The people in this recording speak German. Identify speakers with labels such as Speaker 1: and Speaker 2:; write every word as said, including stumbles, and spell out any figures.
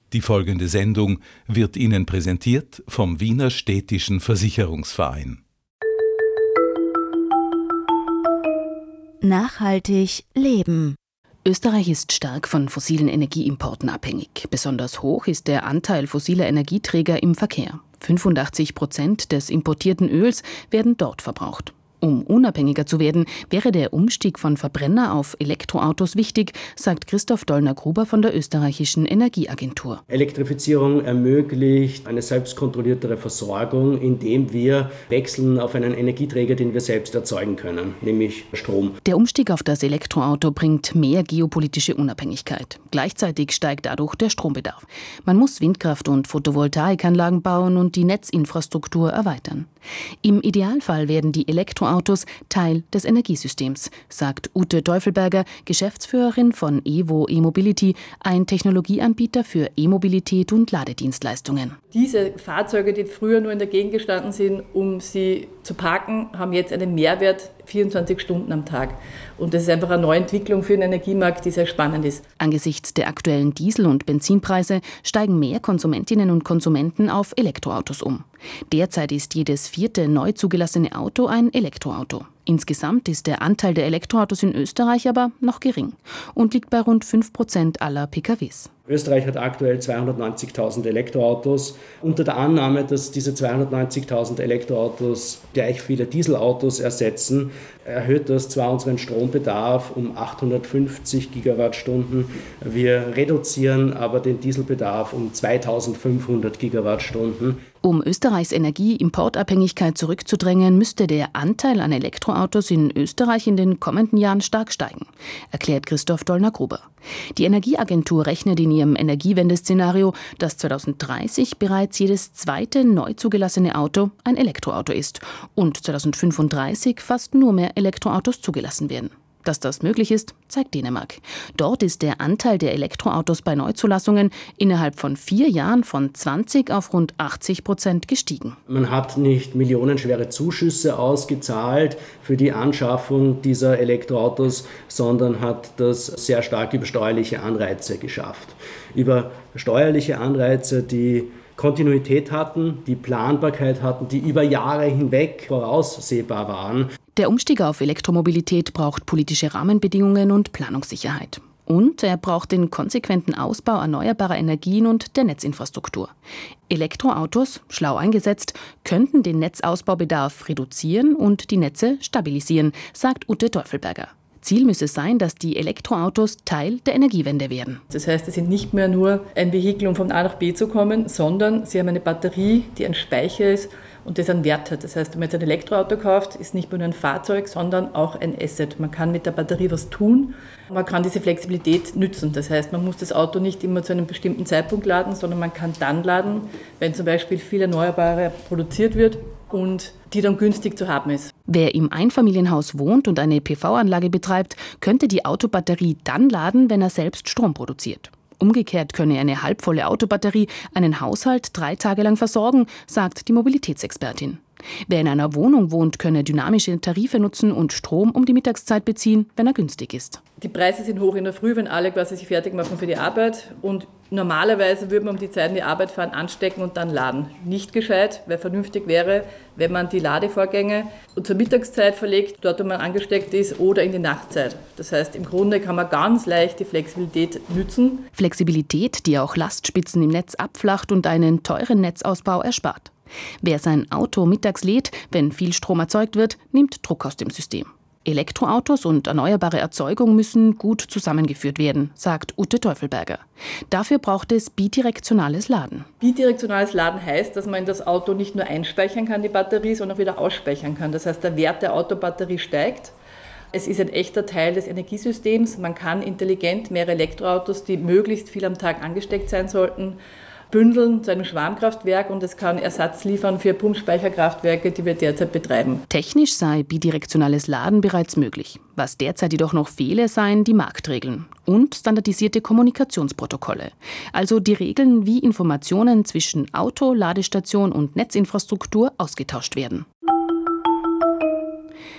Speaker 1: Die folgende Sendung wird Ihnen präsentiert vom Wiener Städtischen Versicherungsverein.
Speaker 2: Nachhaltig leben.
Speaker 3: Österreich ist stark von fossilen Energieimporten abhängig. Besonders hoch ist der Anteil fossiler Energieträger im Verkehr. fünfundachtzig Prozent des importierten Öls werden dort verbraucht. Um unabhängiger zu werden, wäre der Umstieg von Verbrenner auf Elektroautos wichtig, sagt Christoph Dollner-Gruber von der österreichischen Energieagentur.
Speaker 4: Elektrifizierung ermöglicht eine selbstkontrolliertere Versorgung, indem wir wechseln auf einen Energieträger, den wir selbst erzeugen können, nämlich Strom.
Speaker 3: Der Umstieg auf das Elektroauto bringt mehr geopolitische Unabhängigkeit. Gleichzeitig steigt dadurch der Strombedarf. Man muss Windkraft- und Photovoltaikanlagen bauen und die Netzinfrastruktur erweitern. Im Idealfall werden die Elektroautos Teil des Energiesystems, sagt Ute Teufelberger, Geschäftsführerin von Evo E-Mobility, ein Technologieanbieter für E-Mobilität und Ladedienstleistungen.
Speaker 5: Diese Fahrzeuge, die früher nur in der Gegend gestanden sind, um sie zu parken, haben jetzt einen Mehrwert vierundzwanzig Stunden am Tag. Und das ist einfach eine neue Entwicklung für den Energiemarkt, die sehr spannend ist.
Speaker 3: Angesichts der aktuellen Diesel- und Benzinpreise steigen mehr Konsumentinnen und Konsumenten auf Elektroautos um. Derzeit ist jedes vierte neu zugelassene Auto ein Elektroauto. Insgesamt ist der Anteil der Elektroautos in Österreich aber noch gering und liegt bei rund fünf Prozent aller P K Ws.
Speaker 4: Österreich hat aktuell zweihundertneunzigtausend Elektroautos. Unter der Annahme, dass diese zweihundertneunzigtausend Elektroautos gleich viele Dieselautos ersetzen, erhöht das zwar unseren Strombedarf um achthundertfünfzig Gigawattstunden. Wir reduzieren aber den Dieselbedarf um zweitausendfünfhundert Gigawattstunden.
Speaker 3: Um Österreichs Energieimportabhängigkeit zurückzudrängen, müsste der Anteil an Elektroautos in Österreich in den kommenden Jahren stark steigen, erklärt Christoph Dollner-Gruber. Die Energieagentur rechnet in ihrem Energiewende-Szenario, dass zweitausenddreißig bereits jedes zweite neu zugelassene Auto ein Elektroauto ist und zweitausendfünfunddreißig fast nur mehr Elektroautos zugelassen werden. Dass das möglich ist, zeigt Dänemark. Dort ist der Anteil der Elektroautos bei Neuzulassungen innerhalb von vier Jahren von zwanzig auf rund achtzig Prozent gestiegen.
Speaker 4: Man hat nicht millionenschwere Zuschüsse ausgezahlt für die Anschaffung dieser Elektroautos, sondern hat das sehr stark über steuerliche Anreize geschafft. Über steuerliche Anreize, die Kontinuität hatten, die Planbarkeit hatten, die über Jahre hinweg voraussehbar waren.
Speaker 3: Der Umstieg auf Elektromobilität braucht politische Rahmenbedingungen und Planungssicherheit. Und er braucht den konsequenten Ausbau erneuerbarer Energien und der Netzinfrastruktur. Elektroautos, schlau eingesetzt, könnten den Netzausbaubedarf reduzieren und die Netze stabilisieren, sagt Ute Teufelberger. Ziel müsse sein, dass die Elektroautos Teil der Energiewende werden.
Speaker 5: Das heißt, sie sind nicht mehr nur ein Vehikel, um von A nach B zu kommen, sondern sie haben eine Batterie, die ein Speicher ist und das einen Wert hat. Das heißt, wenn man jetzt ein Elektroauto kauft, ist nicht nur ein Fahrzeug, sondern auch ein Asset. Man kann mit der Batterie was tun. Man kann diese Flexibilität nützen. Das heißt, man muss das Auto nicht immer zu einem bestimmten Zeitpunkt laden, sondern man kann dann laden, wenn zum Beispiel viel Erneuerbare produziert wird und die dann günstig zu haben ist.
Speaker 3: Wer im Einfamilienhaus wohnt und eine P V-Anlage betreibt, könnte die Autobatterie dann laden, wenn er selbst Strom produziert. Umgekehrt könne eine halbvolle Autobatterie einen Haushalt drei Tage lang versorgen, sagt die Mobilitätsexpertin. Wer in einer Wohnung wohnt, könne dynamische Tarife nutzen und Strom um die Mittagszeit beziehen, wenn er günstig ist.
Speaker 5: Die Preise sind hoch in der Früh, wenn alle quasi sich fertig machen für die Arbeit. Und normalerweise würde man um die Zeit in die Arbeit fahren, anstecken und dann laden. Nicht gescheit, weil vernünftig wäre, wenn man die Ladevorgänge zur Mittagszeit verlegt, dort wo man angesteckt ist, oder in die Nachtzeit. Das heißt, im Grunde kann man ganz leicht die Flexibilität nützen.
Speaker 3: Flexibilität, die auch Lastspitzen im Netz abflacht und einen teuren Netzausbau erspart. Wer sein Auto mittags lädt, wenn viel Strom erzeugt wird, nimmt Druck aus dem System. Elektroautos und erneuerbare Erzeugung müssen gut zusammengeführt werden, sagt Ute Teufelberger. Dafür braucht es bidirektionales Laden.
Speaker 5: Bidirektionales Laden heißt, dass man in das Auto nicht nur einspeichern kann, die Batterie, sondern auch wieder ausspeichern kann. Das heißt, der Wert der Autobatterie steigt. Es ist ein echter Teil des Energiesystems. Man kann intelligent mehrere Elektroautos, die möglichst viel am Tag angesteckt sein sollten, bündeln zu einem Schwarmkraftwerk und es kann Ersatz liefern für Pumpspeicherkraftwerke, die wir derzeit betreiben.
Speaker 3: Technisch sei bidirektionales Laden bereits möglich. Was derzeit jedoch noch fehle, seien die Marktregeln und standardisierte Kommunikationsprotokolle. Also die Regeln, wie Informationen zwischen Auto, Ladestation und Netzinfrastruktur ausgetauscht werden.